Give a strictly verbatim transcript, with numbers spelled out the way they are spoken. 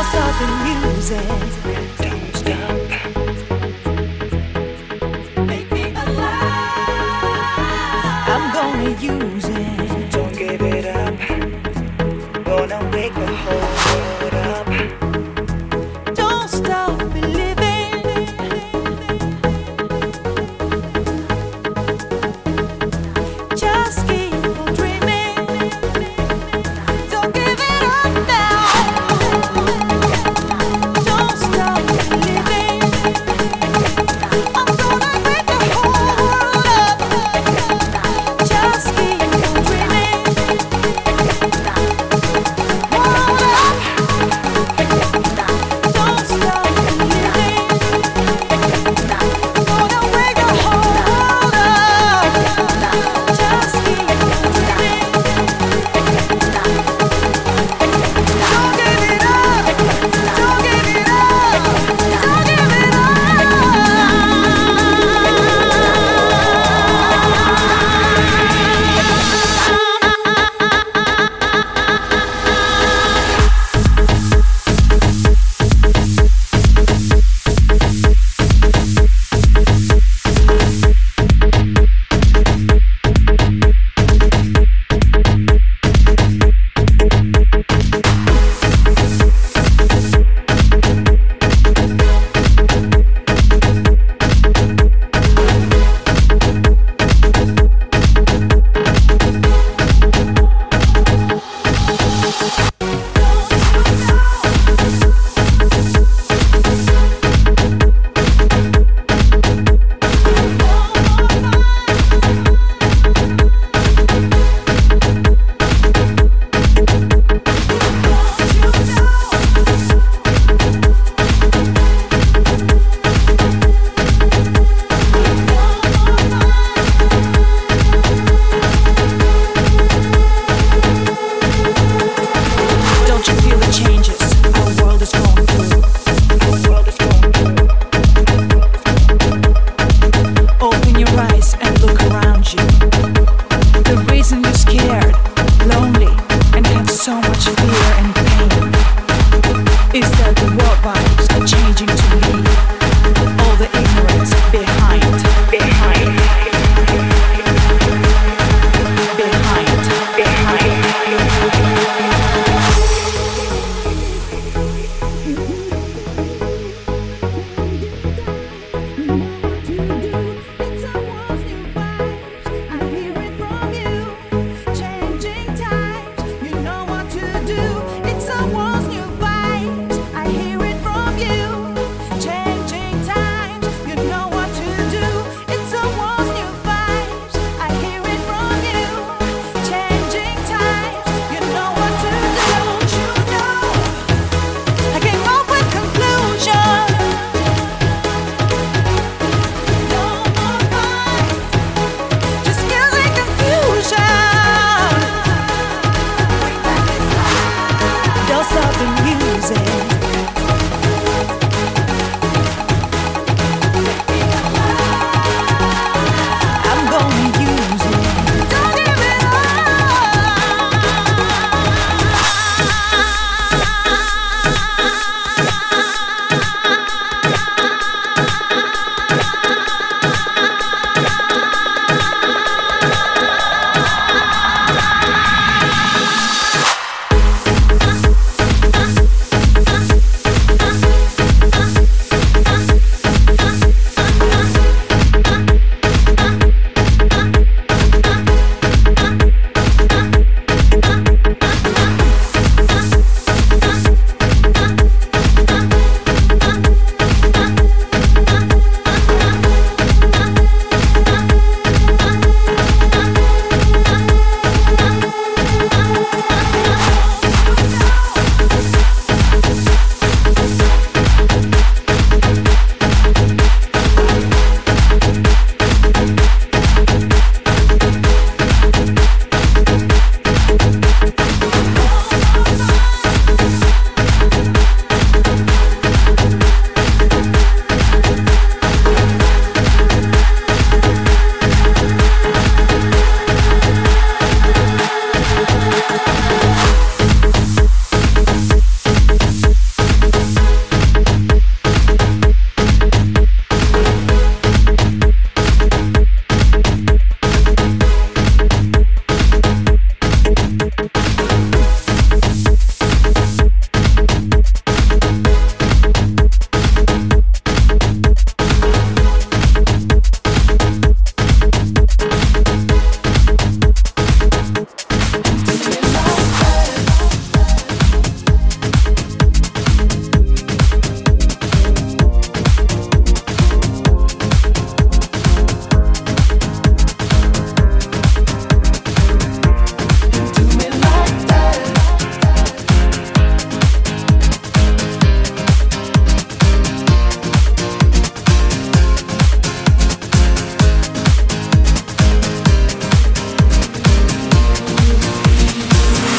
stop the music. Don't stop. Make me alive. I'm gonna use it. Don't give it up. Gonna wake the whole world up. Don't stop believing. Just keep on dreaming. Don't give it up now. Don't stop believing. I'm gonna wake the whole world up. Just keep on dreaming. World up. Don't stop believing. Gonna wake the whole world up. Just keep on dreaming. Don't give it up. Don't give it up. Don't give it Don't you feel the changes?